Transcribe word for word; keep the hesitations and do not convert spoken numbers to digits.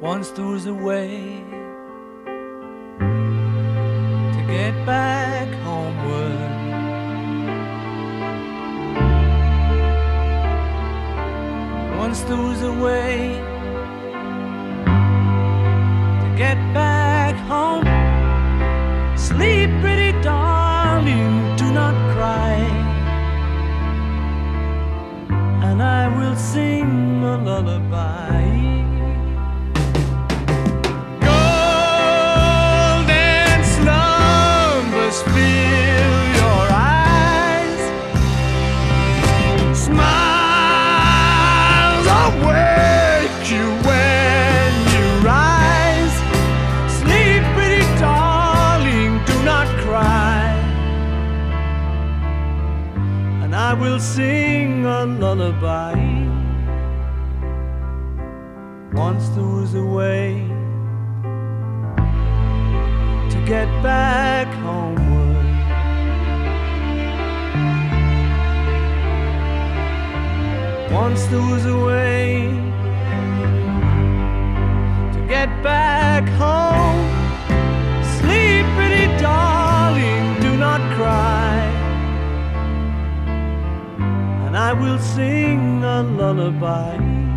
Once there was a way to get back homeward. Once there was a way to get back home. Sleep, pretty darling, do not cry, and I will sing a lullaby. Golden slumbers fill your eyes, smiles awake you when you rise. Sleep, pretty darling, do not cry, and I will sing a lullaby. Once there was a way to get back homeward. Once there was a way to get back home. Sleep, pretty darling, do not cry, and I will sing a lullaby.